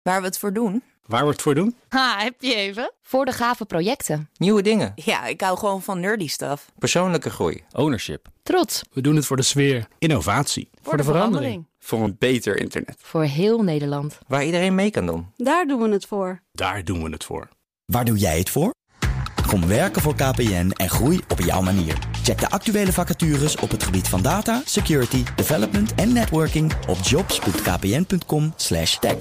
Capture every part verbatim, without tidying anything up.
Waar we het voor doen? Waar we het voor doen? Ha, heb je even? Voor de gave projecten. Nieuwe dingen. Ja, ik hou gewoon van nerdy stuff. Persoonlijke groei. Ownership. Trots. We doen het voor de sfeer. Innovatie. Voor, voor de, de verandering. verandering. Voor een beter internet. Voor heel Nederland. Waar iedereen mee kan doen. Daar doen we het voor. Daar doen we het voor. Waar doe jij het voor? Kom werken voor K P N en groei op jouw manier. Check de actuele vacatures op het gebied van data, security, development en networking op jobs punt k p n punt com slash tech.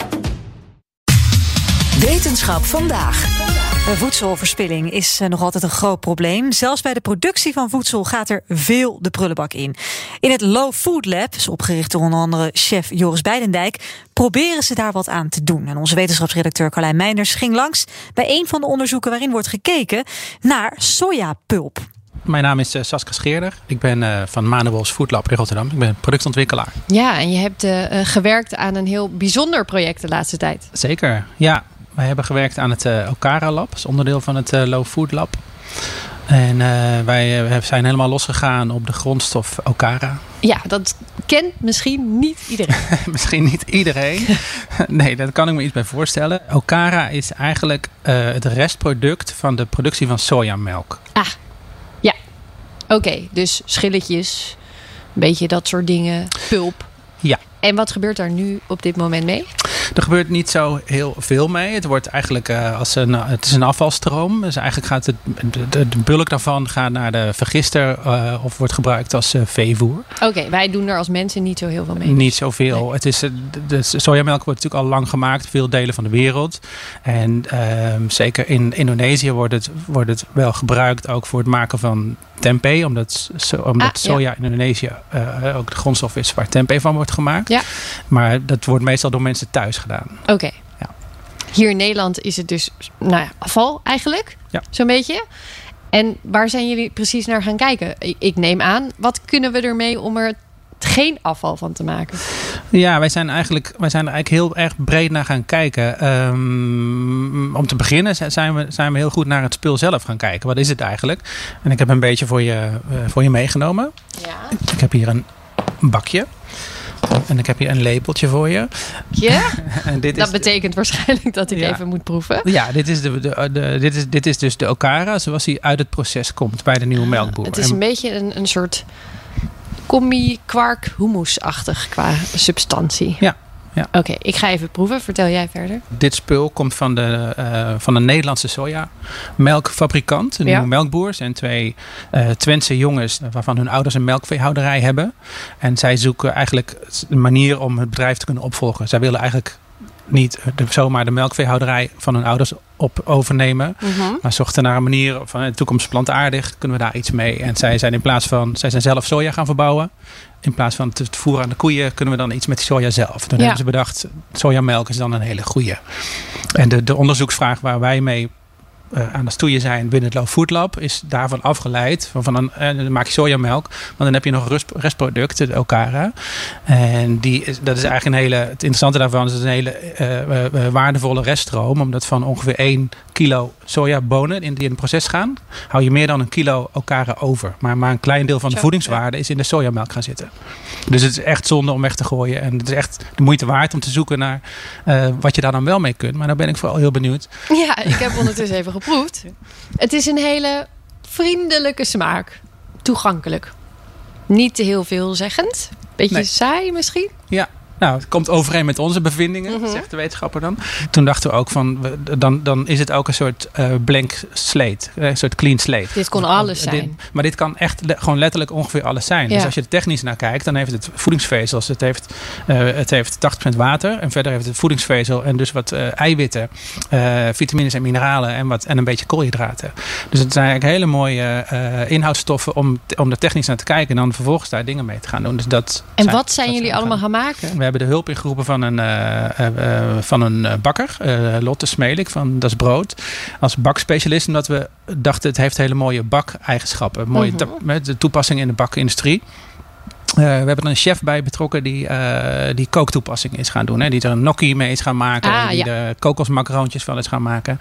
Wetenschap vandaag. Voedselverspilling is nog altijd een groot probleem. Zelfs bij de productie van voedsel gaat er veel de prullenbak in. In het Low Food Lab, is opgericht door onder andere chef Joris Beidendijk, proberen ze daar wat aan te doen. En onze wetenschapsredacteur Carlijn Meinders ging langs bij een van de onderzoeken waarin wordt gekeken naar sojapulp. Mijn naam is uh, Saskia Scheerder. Ik ben uh, van Manuals Food Lab in Rotterdam. Ik ben productontwikkelaar. Ja, en je hebt uh, gewerkt aan een heel bijzonder project de laatste tijd. Zeker, ja. Wij hebben gewerkt aan het uh, Okara Lab. Dat is onderdeel van het uh, Low Food Lab. En uh, wij uh, zijn helemaal losgegaan op de grondstof Okara. Ja, dat kent misschien niet iedereen. Misschien niet iedereen. Nee, daar kan ik me iets bij voorstellen. Okara is eigenlijk uh, het restproduct van de productie van sojamelk. Ah, ja. Oké, okay, dus schilletjes, een beetje dat soort dingen, pulp. Ja. En wat gebeurt daar nu op dit moment mee? Er gebeurt niet zo heel veel mee. Het wordt eigenlijk uh, als een, het is een afvalstroom. Dus eigenlijk gaat het, de, de bulk daarvan gaat naar de vergister uh, of wordt gebruikt als uh, veevoer. Oké, okay, wij doen er als mensen niet zo heel veel mee. Niet zoveel. Nee. Het is, de, de sojamelk wordt natuurlijk al lang gemaakt, veel delen van de wereld. En uh, zeker in Indonesië wordt het, wordt het wel gebruikt ook voor het maken van tempeh. Omdat, so, omdat ah, soja ja. in Indonesië uh, ook de grondstof is waar tempeh van wordt gemaakt. Ja. Maar dat wordt meestal door mensen thuis gedaan. Oké. Okay. Ja. Hier in Nederland is het dus nou ja, afval eigenlijk. Ja. Zo'n beetje. En waar zijn jullie precies naar gaan kijken? Ik, ik neem aan, wat kunnen we ermee om er geen afval van te maken? Ja, wij zijn eigenlijk, wij zijn er eigenlijk heel erg breed naar gaan kijken. Um, om te beginnen zijn we, zijn we heel goed naar het spul zelf gaan kijken. Wat is het eigenlijk? En ik heb een beetje voor je, uh, voor je meegenomen. Ja. Ik heb hier een bakje. En ik heb hier een lepeltje voor je. Ja? En dit dat is betekent de, waarschijnlijk dat ik ja. even moet proeven. Ja, dit is, de, de, de, dit, is, dit is dus de Okara zoals die uit het proces komt bij de nieuwe melkboer. Het is een en, beetje een, een soort combi kwark hummusachtig qua substantie. Ja. Ja. Oké, okay, ik ga even proeven. Vertel jij verder. Dit spul komt van de, uh, van een Nederlandse sojamelkfabrikant. Een ja. nieuwe melkboer. En twee uh, Twentse jongens waarvan hun ouders een melkveehouderij hebben. En zij zoeken eigenlijk een manier om het bedrijf te kunnen opvolgen. Zij willen eigenlijk niet de, zomaar de melkveehouderij van hun ouders op overnemen. Uh-huh. Maar zochten naar een manier van de toekomst plantaardig. Kunnen we daar iets mee? En zij zijn in plaats van, zij zijn zelf soja gaan verbouwen. In plaats van te voeren aan de koeien, kunnen we dan iets met die soja zelf. Toen ja. hebben ze bedacht, sojamelk is dan een hele goeie. En de, de onderzoeksvraag waar wij mee uh, aan het stoeien zijn binnen het Low Food Lab is daarvan afgeleid. Van, van een, uh, dan maak je sojamelk, maar dan heb je nog een rest, restproduct, de Okara. En die is, dat is eigenlijk een hele, het interessante daarvan is het een hele uh, uh, waardevolle reststroom. Omdat van ongeveer één kilo sojabonen in die in het proces gaan, hou je meer dan een kilo Okara over. Maar, maar een klein deel van de Zo, voedingswaarde ja. is in de sojamelk gaan zitten. Dus het is echt zonde om weg te gooien. En het is echt de moeite waard om te zoeken naar uh, wat je daar dan wel mee kunt. Maar daar ben ik vooral heel benieuwd. Ja, ik heb ondertussen even geproefd. Het is een hele vriendelijke smaak. Toegankelijk. Niet te heel veelzeggend. Beetje nee. saai misschien. Ja. Nou, het komt overeen met onze bevindingen, mm-hmm. zegt de wetenschapper dan. Toen dachten we ook van, dan, dan is het ook een soort uh, blank slate. Een soort clean slate. Dit kon alles zijn. Dit, maar dit kan echt le- gewoon letterlijk ongeveer alles zijn. Ja. Dus als je er technisch naar kijkt, dan heeft het voedingsvezels. Het heeft, uh, het heeft tachtig procent water. En verder heeft het voedingsvezel en dus wat uh, eiwitten, uh, vitamines en mineralen en, wat, en een beetje koolhydraten. Dus het zijn eigenlijk hele mooie uh, inhoudsstoffen om, om er technisch naar te kijken. En dan vervolgens daar dingen mee te gaan doen. Dus dat en zijn, wat zijn dat jullie allemaal gaan maken? We hebben de hulp ingeroepen van een, uh, uh, van een bakker, uh, Lotte Smelik van Das Brood, als bakspecialist, omdat we dachten het heeft hele mooie bakeigenschappen, mooie mm-hmm. ta- de toepassing in de bakindustrie. we hebben er een chef bij betrokken die, uh, die kooktoepassingen is gaan doen. Hè? Die er een gnocchi mee is gaan maken. Ah, die ja. de kokosmacaroontjes van is gaan maken.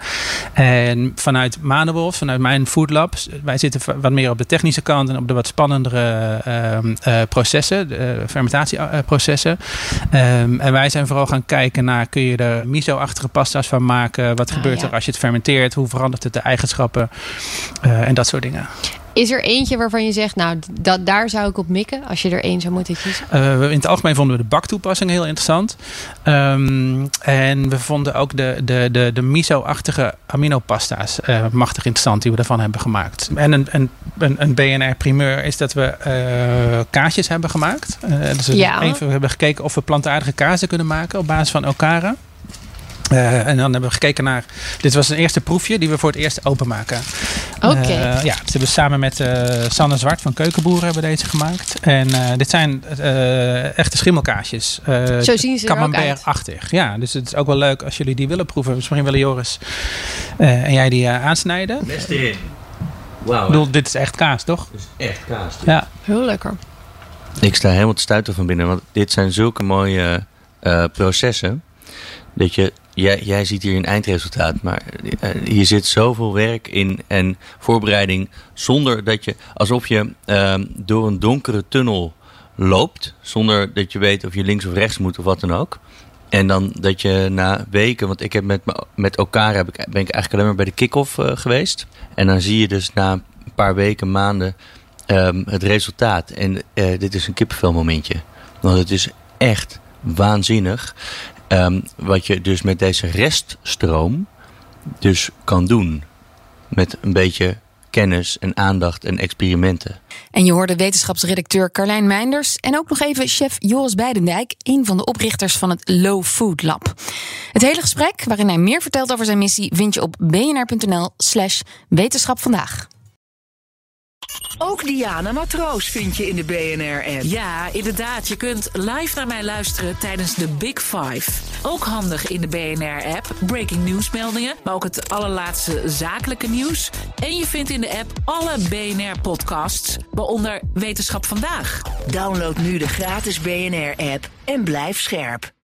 En vanuit Manewolf, vanuit mijn Food Lab, wij zitten wat meer op de technische kant en op de wat spannendere uh, uh, processen, de fermentatieprocessen. Um, en wij zijn vooral gaan kijken naar, kun je er miso-achtige pasta's van maken? Wat Ah, gebeurt ja. er als je het fermenteert? Hoe verandert het de eigenschappen? Uh, en dat soort dingen. Is er eentje waarvan je zegt, nou, dat, daar zou ik op mikken als je er één zou moeten kiezen? Uh, in het algemeen vonden we de baktoepassing heel interessant. Um, en we vonden ook de, de, de, de miso-achtige aminopasta's uh, machtig interessant die we daarvan hebben gemaakt. En een, een, een, een B N R-primeur is dat we uh, kaasjes hebben gemaakt. Uh, dus Ja. even, we hebben gekeken of we plantaardige kazen kunnen maken op basis van Okara. Uh, en dan hebben we gekeken naar... Dit was een eerste proefje die we voor het eerst openmaken. Oké. Okay. Uh, ja, dus hebben we samen met uh, Sanne Zwart van Keukenboeren hebben deze gemaakt. En uh, dit zijn uh, echte schimmelkaasjes. Uh, Zo zien ze er ook uit. Camembert-achtig. Ja, dus het is ook wel leuk als jullie die willen proeven. Misschien willen Joris uh, en jij die uh, aansnijden. Best erin. Wauw. Ik bedoel, dit is echt kaas, toch? Dit is echt kaas. Dit. Ja. Heel lekker. Ik sta helemaal te stuiten van binnen. Want dit zijn zulke mooie uh, processen. Dat je... Jij, jij ziet hier een eindresultaat, maar uh, hier zit zoveel werk in en voorbereiding zonder dat je, alsof je uh, door een donkere tunnel loopt, zonder dat je weet of je links of rechts moet of wat dan ook. En dan dat je na weken, want ik heb met, met Okara heb ik, ben ik eigenlijk alleen maar bij de kick-off uh, geweest. En dan zie je dus na een paar weken, maanden um, het resultaat. En uh, dit is een kippenvelmomentje, want het is echt waanzinnig. Um, wat je dus met deze reststroom dus kan doen. Met een beetje kennis en aandacht en experimenten. En je hoorde wetenschapsredacteur Carlijn Meinders en ook nog even chef Joris Beidendijk, een van de oprichters van het Low Food Lab. Het hele gesprek, waarin hij meer vertelt over zijn missie, vind je op bnr.nl slash wetenschap vandaag. Ook Diana Matroos vind je in de B N R-app. Ja, inderdaad. Je kunt live naar mij luisteren tijdens de Big Five. Ook handig in de B N R-app. Breaking nieuwsmeldingen, maar ook het allerlaatste zakelijke nieuws. En je vindt in de app alle B N R-podcasts, waaronder Wetenschap Vandaag. Download nu de gratis B N R-app en blijf scherp.